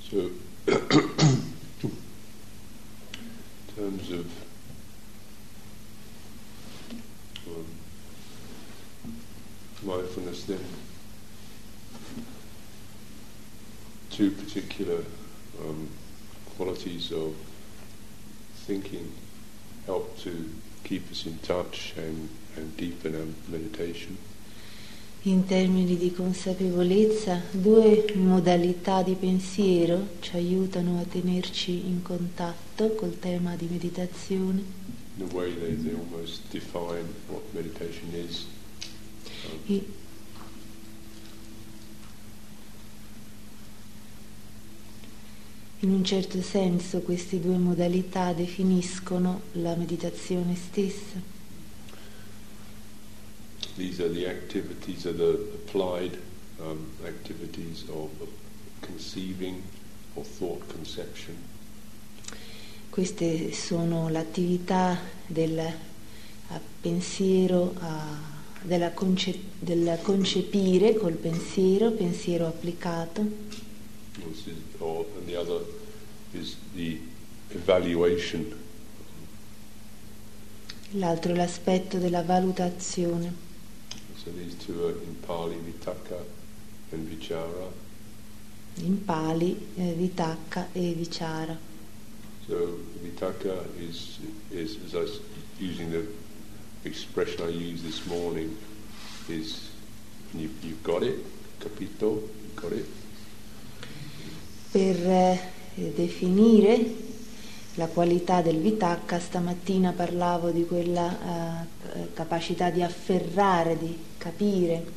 So, in terms of mindfulness, then two particular qualities of thinking help to keep us in touch and deepen our meditation. In termini di consapevolezza, due modalità di pensiero ci aiutano a tenerci in contatto col tema di meditazione. In a way they almost define what meditation is. In un certo senso queste due modalità definiscono la meditazione stessa. These are the activities, are the applied activities of conceiving or thought conception. Queste sono l'attività del pensiero, del concepire col pensiero applicato. And the other is the evaluation. L'altro è l'aspetto della valutazione. So these two are in Pali, Vitakka and Vichara. In Pali, Vitakka e Vichara. So Vitakka is as I was using the expression I used this morning, is you've got it, capito, you've got it. Per definire la qualità del Vitakka, stamattina parlavo di quella capacità di afferrare, di capire.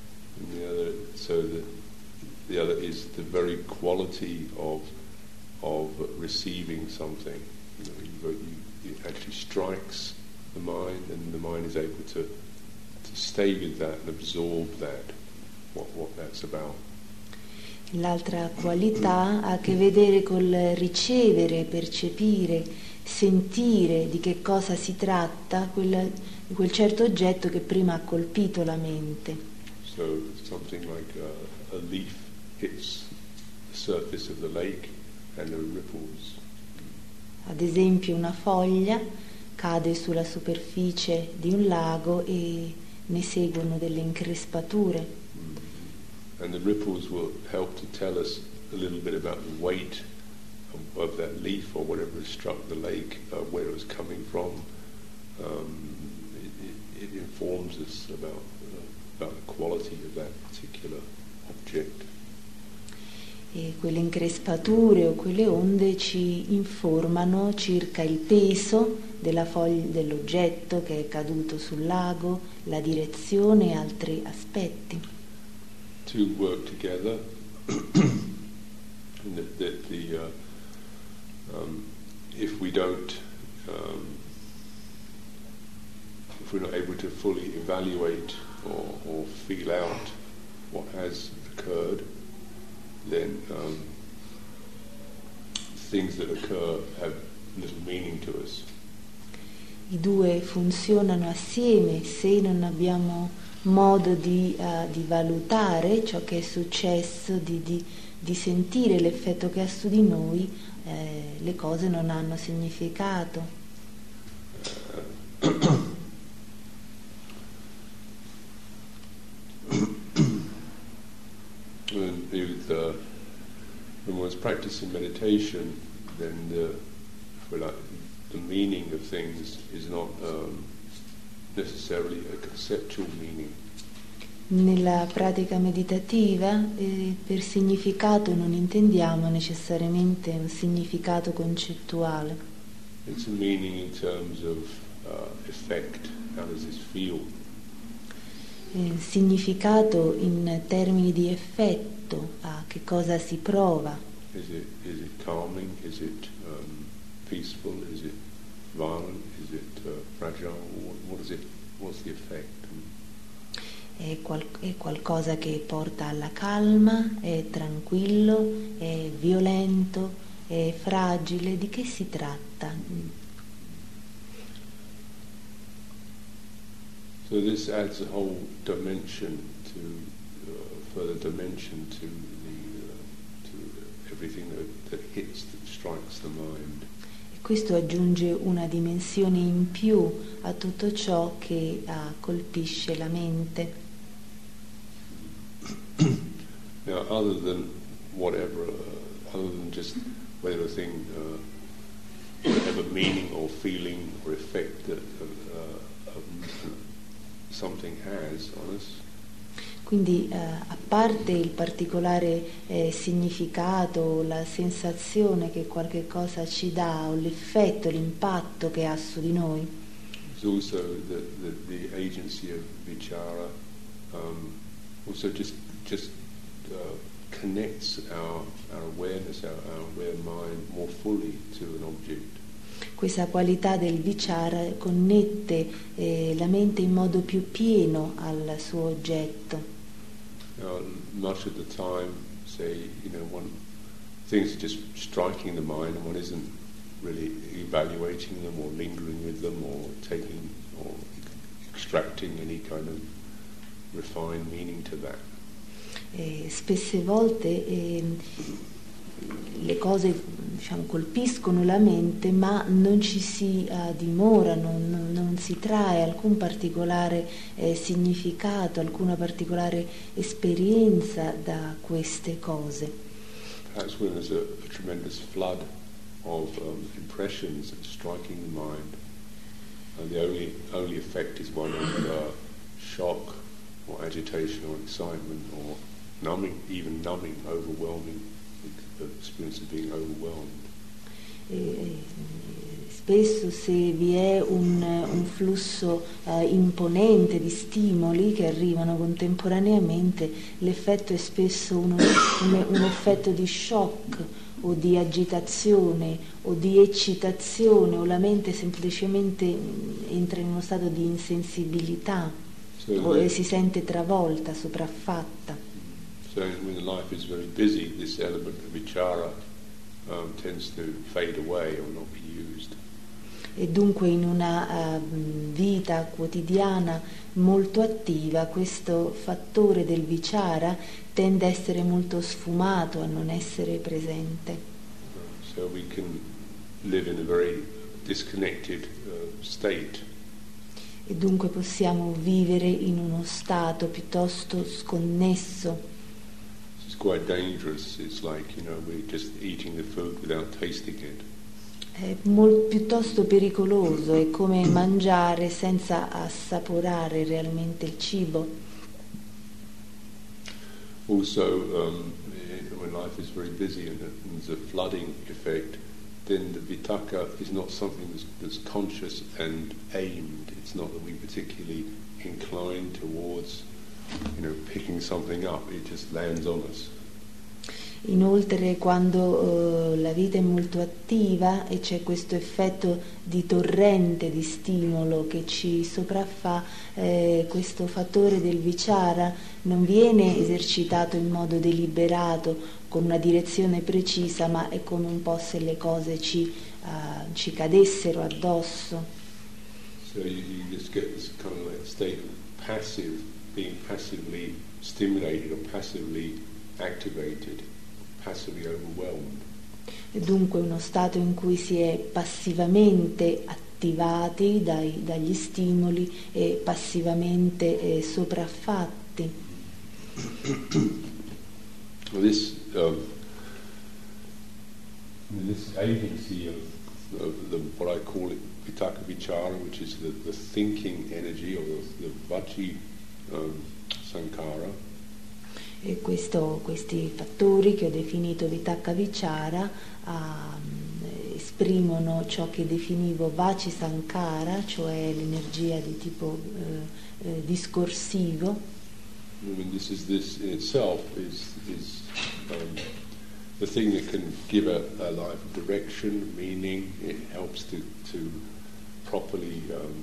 The other is the very quality of receiving something. It actually strikes the mind, and the mind is able to stay with that and absorb that, what that's about. L'altra qualità ha a che vedere col ricevere, percepire, sentire di che cosa si tratta, di quel certo oggetto che prima ha colpito la mente. So something like a leaf hits the surface of the lake and there are ripples. Ad esempio una foglia cade sulla superficie di un lago e ne seguono delle increspature. And the ripples will help to tell us a little bit about the weight of that leaf or whatever has struck the lake, where it was coming from. It informs us about the quality of that particular object. E quelle increspature o quelle onde ci informano circa il peso dell'oggetto che è caduto sul lago, la direzione e altri aspetti. To work together, if we don't, if we're not able to fully evaluate or feel out what has occurred, then things that occur have little meaning to us. I due funzionano assieme. Se non abbiamo modo di valutare ciò che è successo, di sentire l'effetto che ha su di noi, le cose non hanno significato. When one's practicing meditation, then the meaning of things is not necessarily a conceptual meaning. Nella pratica meditativa per significato non intendiamo necessariamente un significato concettuale. It's a meaning in terms of effect. How does this feel? Significato in termini di effetto, a che cosa si prova. Is it calming? Is it peaceful? Is it violent? Is it fragile? What is it? What's the effect? È qualcosa che porta alla calma, è tranquillo, è violento, è fragile. Di che si tratta? So this adds a whole dimension to further dimension to everything that strikes the mind. E questo aggiunge una dimensione in più a tutto ciò che colpisce la mente. Now, other than whatever, other than just whether a thing have a meaning or feeling or effect that something has on us. Quindi a parte il particolare significato, la sensazione che qualche cosa ci dà, o l'effetto, l'impatto che ha su di noi, There's also the agency of vichara, also just connects our awareness, our aware mind more fully to an object. questa qualità del vichara connette la mente in modo più pieno al suo oggetto. Much of the time, say, things are just striking the mind and one isn't really evaluating them or lingering with them or taking or extracting any kind of refined meaning to that. Spesse volte le cose, diciamo, colpiscono la mente, ma non ci si dimora, non si trae alcun particolare significato, alcuna particolare esperienza da queste cose. Perhaps when there's a tremendous flood of impressions striking the mind, the only effect is one of shock or agitation or excitement or numbing, overwhelming, the experience of being overwhelmed. Spesso se vi è un flusso imponente di stimoli che arrivano contemporaneamente, l'effetto è spesso un effetto di shock o di agitazione o di eccitazione, o la mente semplicemente entra in uno stato di insensibilità o si sente travolta, sopraffatta. So when life is very busy, this element of vichara tends to fade away or not be used. E dunque in una vita quotidiana molto attiva questo fattore del vichara tende a essere molto sfumato, a non essere presente. So we can live in a very disconnected state. E dunque possiamo vivere in uno stato piuttosto sconnesso. It's quite dangerous. It's like, we're just eating the food without tasting it. È piuttosto pericoloso, è come mangiare senza assaporare realmente il cibo. Also, when life is very busy and there's a flooding effect, then the vitakka is not something that's conscious and aimed. It's not that we particularly incline towards, picking something up. It just lands on us. Inoltre, quando la vita è molto attiva e c'è questo effetto di torrente di stimolo che ci sopraffa, questo fattore del vichara non viene esercitato in modo deliberato, con una direzione precisa, ma è come un po' se le cose ci cadessero addosso. So you just get this kind of like state of passive, being passively stimulated or passively activated, passively overwhelmed. E dunque uno stato in cui si è passivamente attivati dagli stimoli e passivamente sopraffatti. Well, this agency of what I call it vitakka vichara, which is the thinking energy or the vaci sankara. E questi fattori che ho definito vitakka vichara esprimono ciò che definivo vaci sankara, cioè l'energia di tipo discorsivo. I mean, this in itself is the thing that can give a life direction, meaning. It helps to properly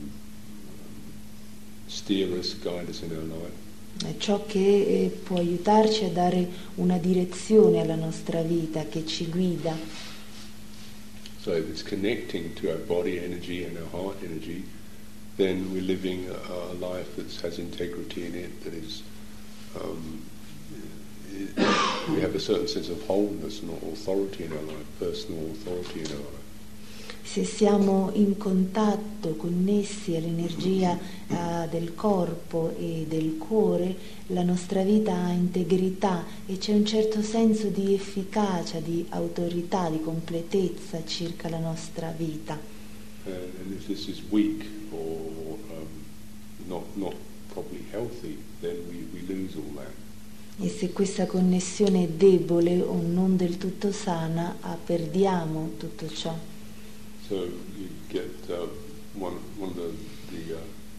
steer us, guide us in our life. È ciò che può aiutarci a dare una direzione alla nostra vita, che ci guida. So if it's connecting to our body energy and our heart energy, then we're living a life that has integrity in it, that is we have a certain sense of wholeness and authority in our life, personal authority in our life. Se siamo in contatto, connessi all'energia del corpo e del cuore, la nostra vita ha integrità e c'è un certo senso di efficacia, di autorità, di completezza circa la nostra vita. And if this is weak or not properly healthy, then we lose all that. E se questa connessione è debole o non del tutto sana, perdiamo tutto ciò. So you get one of the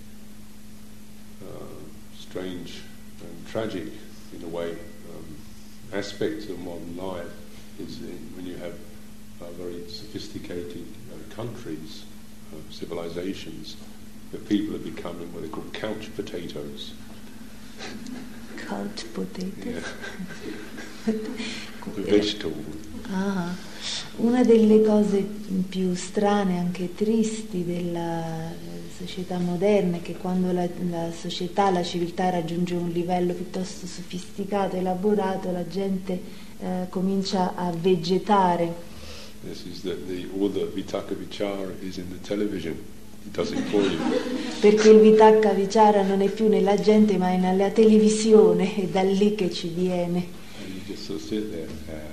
strange and tragic, in a way, aspects of modern life is when you have very sophisticated countries, civilizations, that people are becoming what they call couch potatoes. Couch potato? Yeah. Vegetable. Una delle cose più strane, anche tristi della società moderna è che quando la società, la civiltà raggiunge un livello piuttosto sofisticato, elaborato, la gente comincia a vegetare. This is that all the Vitaka Vichara is in the television. It does it for you. Perché il Vitaka Vichara non è più nella gente ma è nella televisione, è da lì che ci viene. And you just sort of sit there.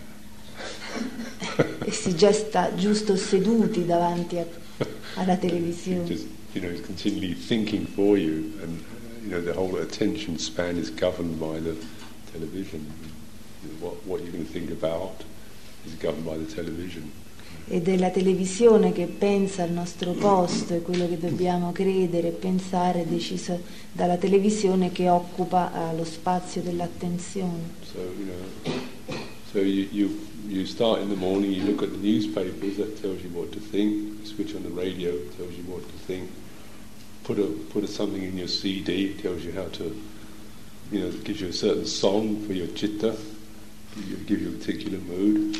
E si già sta giusto seduti davanti alla televisione. Just, it's continually thinking for you, and the whole attention span is governed by the television. What you're going to think about is governed by the television. Ed è la televisione che pensa al nostro posto, è quello che dobbiamo credere e pensare, deciso dalla televisione che occupa lo spazio dell'attenzione. So you start in the morning, you look at the newspapers, that tells you what to think. You switch on the radio, it tells you what to think. Put something in your CD, it tells you how to, it gives you a certain song for your chitta, give you a particular mood.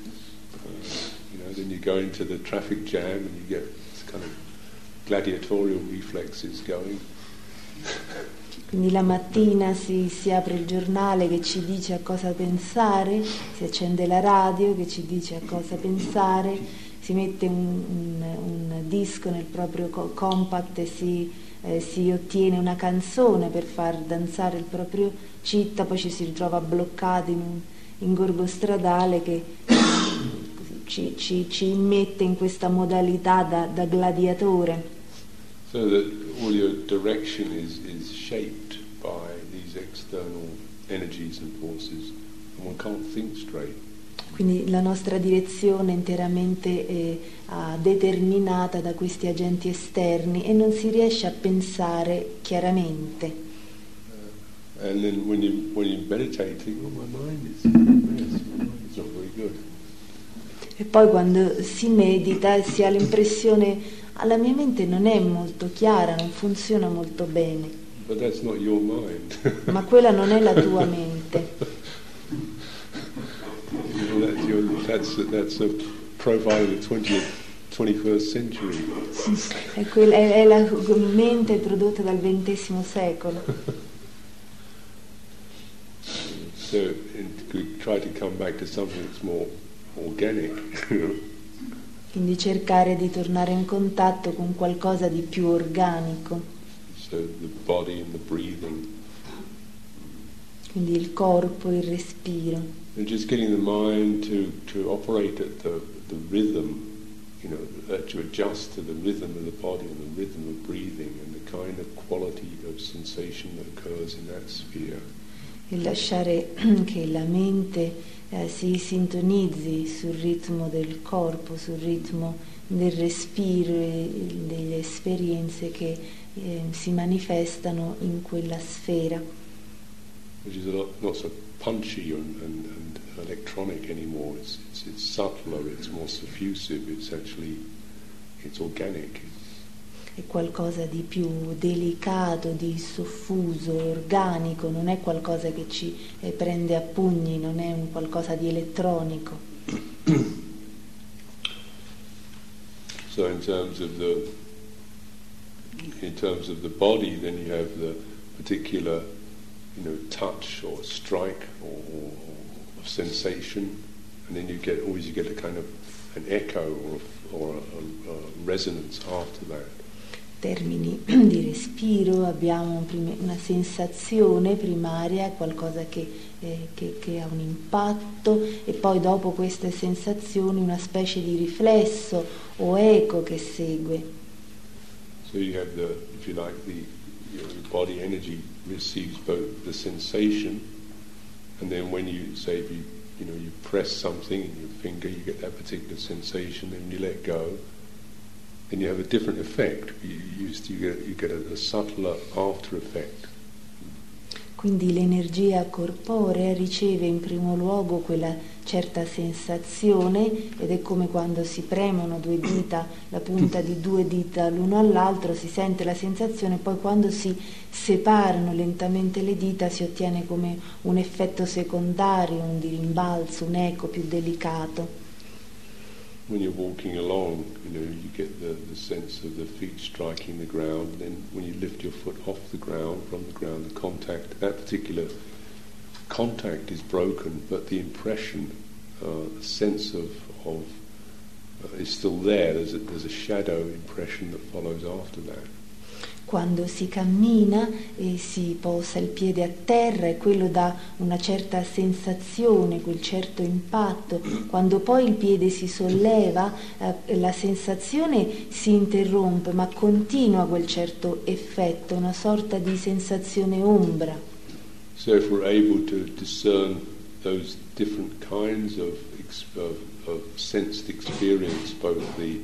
Then you go into the traffic jam and you get this kind of gladiatorial reflexes going. Quindi la mattina si apre il giornale che ci dice a cosa pensare, si accende la radio che ci dice a cosa pensare, si mette un disco nel proprio compact e si ottiene una canzone per far danzare il proprio citta, poi ci si ritrova bloccati in un ingorgo stradale che ci immette in questa modalità da gladiatore. So that all your direction is shaped by these external energies and forces, and one can't think straight. Quindi la nostra direzione è interamente determinata da questi agenti esterni e non si riesce a pensare chiaramente. And then when you meditate, think, oh, my mind is not very good. E poi quando si medita si ha l'impressione la mia mente non è molto chiara, non funziona molto bene. But that's not your mind. Ma quella non è la tua mente. That's a profile of the 21st century. È la mente prodotta dal XX secolo. So try to come back to something that's more organic. Quindi cercare di tornare in contatto con qualcosa di più organico. So the body and the breathing. Quindi il corpo, il respiro. And just getting the mind to operate at the rhythm, to adjust to the rhythm of the body and the rhythm of breathing and the kind of quality of sensation that occurs in that sphere. E lasciare che la mente si sintonizzi sul ritmo del corpo, sul ritmo del respiro e delle esperienze che si manifestano in quella sfera. Which is not so punchy and electronic anymore. It's subtler, it's more diffusive, it's organic. È qualcosa di più delicato, di soffuso, organico, non è qualcosa che ci prende a pugni, non è un qualcosa di elettronico. So in terms of the body, then you have the particular, touch or strike or sensation, and then you get a kind of an echo or a resonance after that. Termini di respiro, abbiamo una sensazione primaria, qualcosa che ha un impatto, e poi dopo queste sensazioni una specie di riflesso o eco che segue. So you have if you like, your body energy receives both the sensation, and then when you say you press something in your finger, you get that particular sensation, and you let go, then you have a different effect. You get a subtler after effect. Quindi l'energia corporea riceve in primo luogo quella certa sensazione, ed è come quando si premono due dita, la punta di due dita l'uno all'altro, si sente la sensazione, poi quando si separano lentamente le dita si ottiene come un effetto secondario, un rimbalzo, un eco più delicato. When you're walking along, you get the sense of the feet striking the ground. Then when you lift your foot off the ground, from the ground, the contact, that particular contact is broken, but the impression, the sense of is still there. There's a shadow impression that follows after that. Quando si cammina e si posa il piede a terra, e quello dà una certa sensazione, quel certo impatto. Quando poi il piede si solleva, la sensazione si interrompe, ma continua quel certo effetto, una sorta di sensazione ombra. So if we're able to discern those different kinds of sensed experience, both the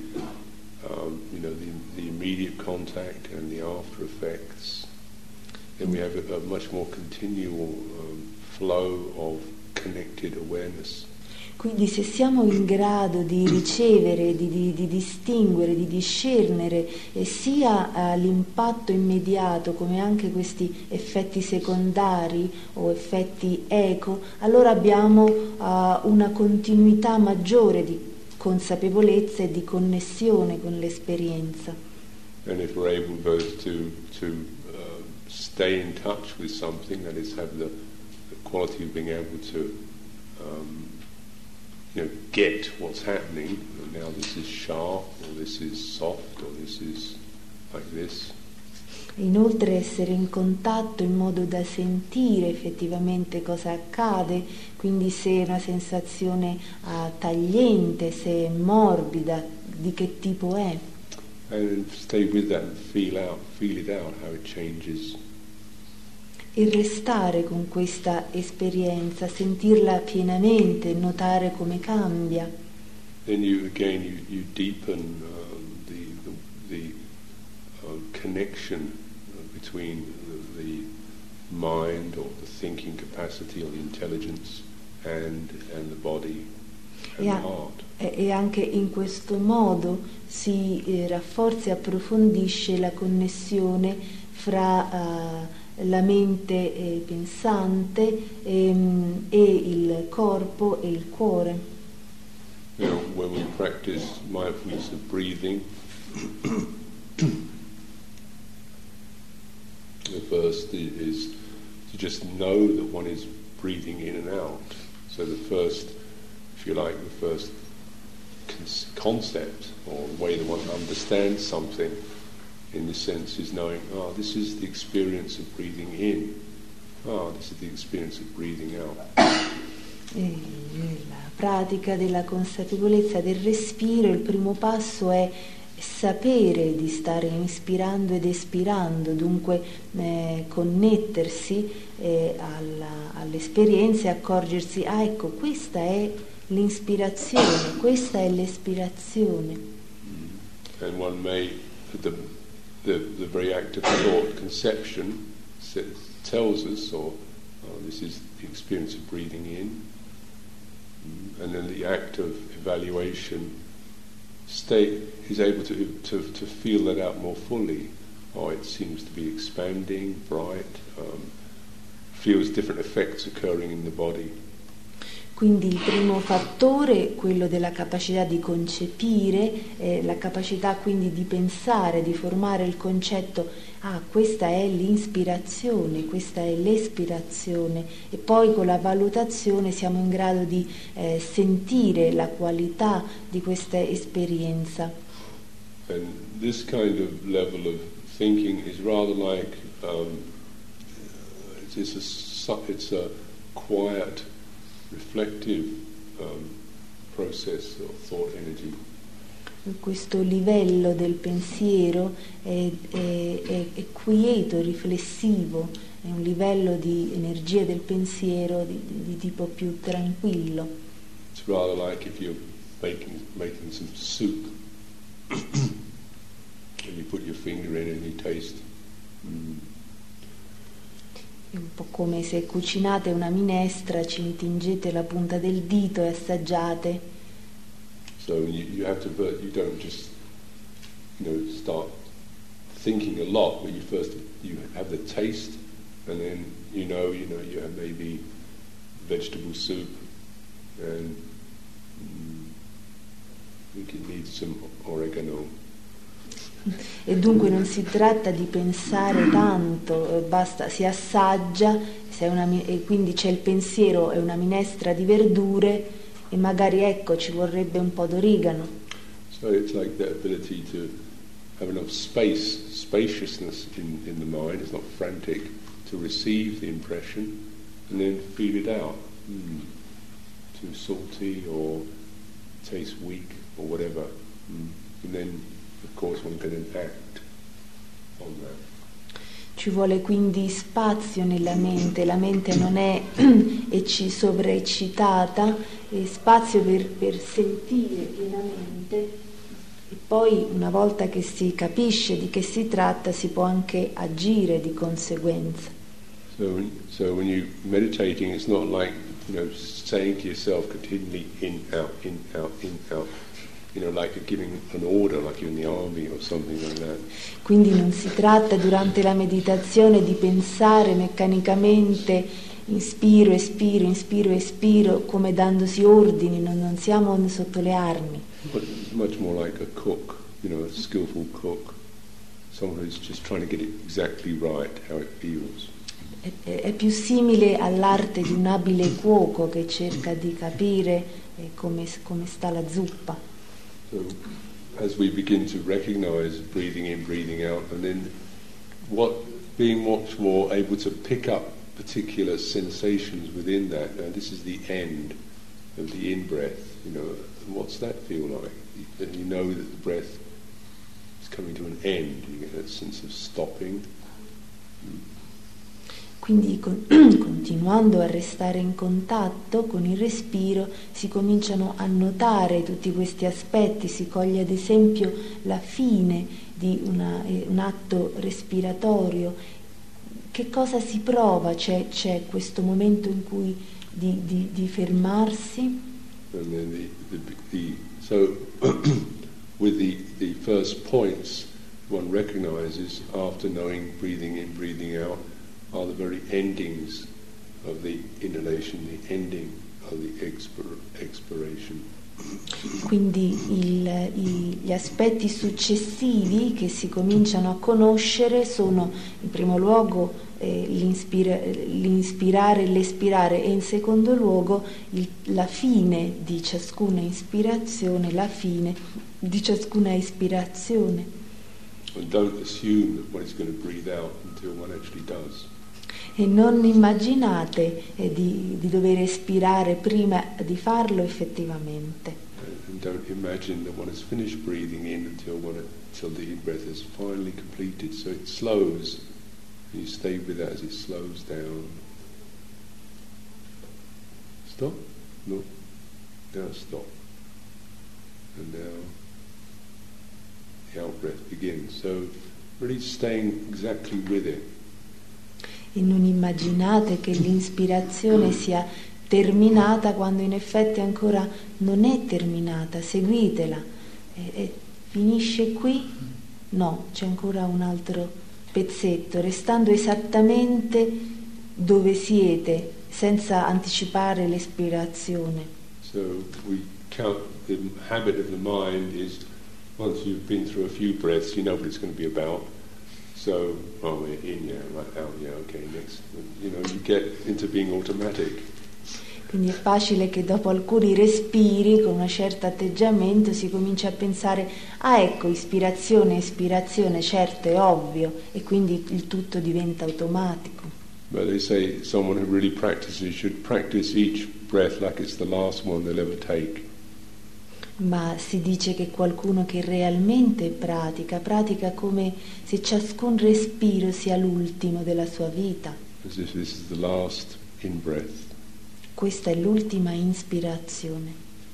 immediate contact and the after effects, then we have a much more continual flow of connected awareness. Quindi se siamo in grado di ricevere, di distinguere, di discernere sia l'impatto immediato come anche questi effetti secondari o effetti eco, allora abbiamo una continuità maggiore di consapevolezza e di connessione con l'esperienza. And if we're able both to stay in touch with something, that is, have the quality of being able to get what's happening. Now this is sharp, or this is soft, or this is like this. Inoltre essere in contatto in modo da sentire effettivamente cosa accade, quindi se è una sensazione tagliente, se è morbida, di che tipo è. And stay with that and feel it out, how it changes. E restare con questa esperienza, sentirla pienamente, notare come cambia. Then you deepen the connection between the mind or the thinking capacity or the intelligence and the body and the heart. E anche in questo modo si rafforza e approfondisce la connessione fra la mente pensante e il corpo e il cuore. When we practice mindfulness of breathing, the first is to just know that one is breathing in and out. So the first, if you like, the first concept or way that one understands something in this sense is knowing, this is the experience of breathing in. This is the experience of breathing out. La pratica della consapevolezza del respiro, il primo passo è sapere di stare inspirando ed espirando, dunque connettersi all'esperienza e accorgersi, ecco, questa è l'inspirazione, questa è l'espirazione. And one may, the very act of thought, conception, tells us, this is the experience of breathing in, and then the act of evaluation is able to feel that out more fully. It seems to be expanding, bright, feels different effects occurring in the body. Quindi il primo fattore, quello della capacità di concepire, la capacità quindi di pensare, di formare il concetto, questa è l'ispirazione, questa è l'espirazione, e poi con la valutazione siamo in grado di sentire la qualità di questa esperienza. And this kind of level of thinking is rather like it's a quiet, reflective process of thought energy. Questo livello del pensiero è quieto, riflessivo, è un livello di energia del pensiero di tipo più tranquillo. It's rather like if you're making some soup and you put your finger in and you taste. È un po' come se cucinate una minestra, ci intingete la punta del dito e assaggiate. So you don't just start thinking a lot, but you have the taste, and then you have maybe vegetable soup, and I think it needs some oregano. E dunque non si tratta di pensare tanto, basta, si assaggia, e quindi c'è il pensiero, è una minestra di verdure e magari ci vorrebbe un po' d'origano. So it's like the ability to have enough spaciousness in the mind, it's not frantic, to receive the impression and then feel it out. Too salty or tastes weak or whatever. And then of course one can act on that. Ci vuole quindi spazio nella mente, la mente non è sovraeccitata, spazio per sentire pienamente, e poi una volta che si capisce di che si tratta si può anche agire di conseguenza. So when you're meditating, it's not like saying to yourself continually in out, like giving an order, like you're in the army or something like that. Quindi non si tratta durante la meditazione di pensare meccanicamente inspiro, espiro, come dandosi ordini, non siamo sotto le armi. But it's much more like a cook, a skillful cook, someone who's just trying to get it exactly right, how it feels. È più simile all'arte di un abile cuoco che cerca di capire come sta la zuppa. So as we begin to recognize breathing in, breathing out, and then being much more able to pick up particular sensations within that. Now this is the end of the in-breath, what's that feel like? And you know that the breath is coming to an end, you get that sense of stopping. Quindi continuando a restare in contatto con il respiro si cominciano a notare tutti questi aspetti, si coglie ad esempio la fine di un atto respiratorio. Che cosa si prova? C'è questo momento in cui di fermarsi. And then so with the first points one recognizes after knowing breathing in, breathing out are the very endings of the inhalation, the ending of the expiration. Quindi gli aspetti successivi che si cominciano a conoscere sono in primo luogo l'inspirare e l'espirare, e in secondo luogo la fine di ciascuna ispirazione, la fine di ciascuna espirazione. And don't assume that one is going to breathe out until one actually does. E non immaginate di dover espirare prima di farlo effettivamente. And don't imagine that one has finished breathing in until the in-breath is finally completed. So it slows, and you stay with that as it slows down. Stop? No. Now stop. And now the out-breath begins. So really staying exactly with it. E non immaginate che l'inspirazione sia terminata quando in effetti ancora non è terminata, seguitela. Finisce qui? No, c'è ancora un altro pezzetto, restando esattamente dove siete, senza anticipare l'espirazione. So we count, the habit of the mind is once you've been through a few breaths, you know what it's going to be about. So, oh, we're in, yeah, right out, yeah, okay, next. You know, you get into being automatic. Quindi è facile che dopo alcuni respiri, con un certo atteggiamento, si comincia a pensare, ah ecco, ispirazione, espirazione, certo, è ovvio, e quindi il tutto diventa automatico. But they say someone who really practices should practice each breath like it's the last one they'll ever take. Ma si dice che qualcuno che realmente pratica come se ciascun respiro sia l'ultimo della sua vita. As if this is the last in-breath. Questa è l'ultima ispirazione.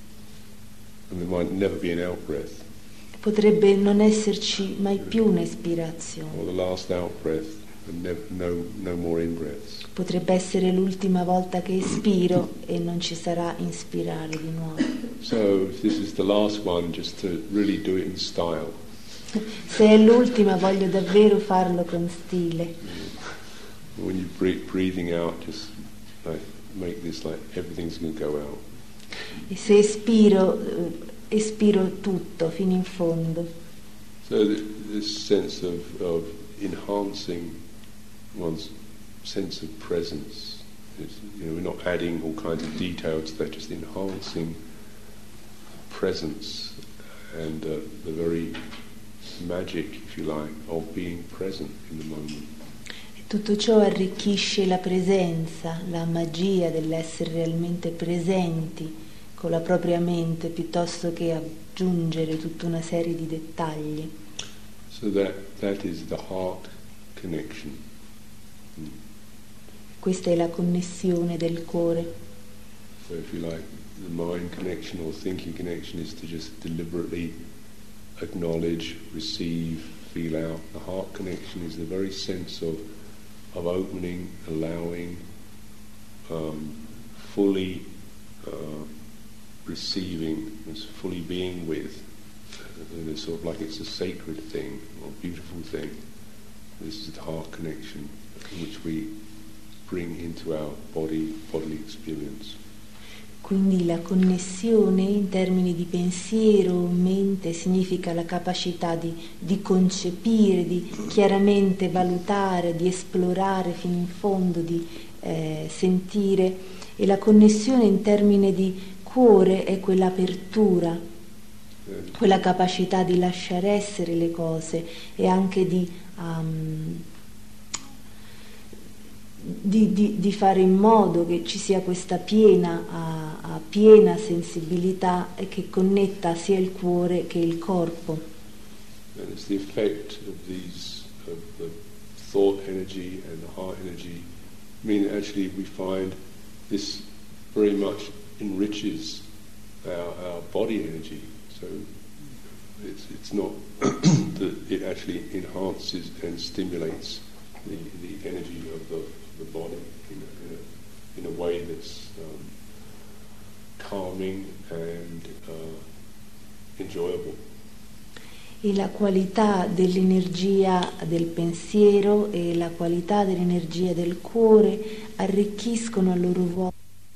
And there might never be an out-breath. Potrebbe non esserci mai più un'espirazione. Or the last out-breath and no more in-breaths. Potrebbe essere l'ultima volta che espiro e non ci sarà inspirare di nuovo. So if this is the last one, just to really do it in style. Se è l'ultima voglio davvero farlo con stile. When you're breathing out, just like make this like everything's going to go out. E se espiro tutto fino in fondo. So this sense of enhancing one's sense of presence. We're not adding all kinds of detail to that, just enhancing presence and the very magic, if you like, of being present in the moment. Tutto ciò arricchisce la presenza, la magia dell'essere realmente presenti con la propria mente, piuttosto che aggiungere tutta una serie di dettagli. So that is the heart connection. Questa è la connessione del cuore. So if you like, the mind connection or thinking connection is to just deliberately acknowledge, receive, feel out. The heart connection is the very sense of opening, allowing, fully receiving, fully being with. It's sort of like it's a sacred thing or a beautiful thing. This is the heart connection which we bring into our bodily experience. Quindi la connessione in termini di pensiero, mente, significa la capacità di concepire, di chiaramente valutare, di esplorare fino in fondo, di sentire, e la connessione in termini di cuore è quell'apertura, quella capacità di lasciare essere le cose e anche di fare in modo che ci sia questa piena sensibilità e che connetta sia il cuore che il corpo. And it's the effect of the thought energy and the heart energy. I mean, actually we find this very much enriches our body energy. So it's not that it actually enhances and stimulates the energy of the body in a way that's calming and enjoyable. E la qualità dell'energia del pensiero e la qualità dell'energia del cuore arricchiscono a loro volta.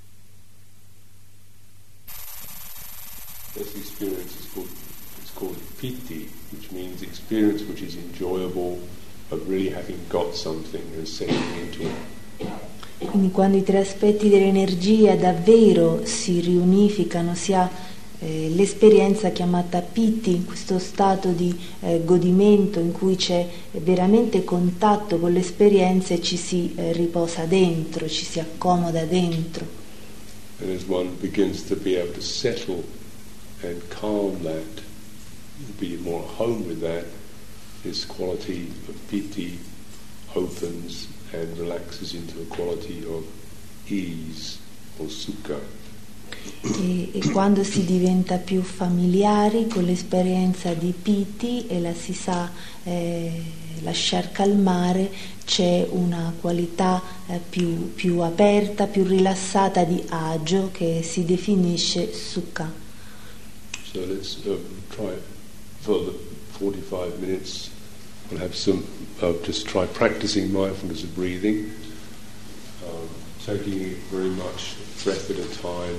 This experience is called piti, which means experience which is enjoyable, of really having got something and setting into it. Quindi quando i tre aspetti dell'energia davvero si riunificano, si ha l'esperienza chiamata piti, questo stato di godimento in cui c'è veramente contatto con l'esperienza e ci si riposa dentro, ci si accomoda dentro. And as one begins to be able to settle and calm that, be more at home with that, this quality of piti opens and relaxes into a quality of ease or sukha. E quando si diventa più familiari con l'esperienza di piti e la si sa lasciar calmare, c'è una qualità più aperta, più rilassata di agio che si definisce sukha. So let's try for the 45 minutes. We'll have some, just try practicing mindfulness of breathing. taking it very much a breath at a time,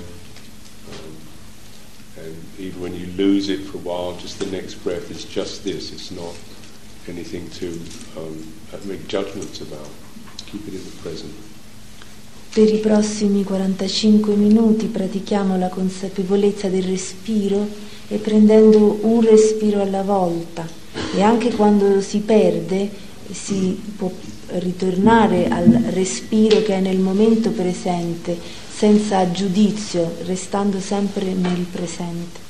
and even when you lose it for a while, just the next breath is just this. It's not anything to make judgments about. Keep it in the present. Per i prossimi 45 minuti pratichiamo la consapevolezza del respiro e prendendo un respiro alla volta, e anche quando si perde si può ritornare al respiro che è nel momento presente, senza giudizio, restando sempre nel presente.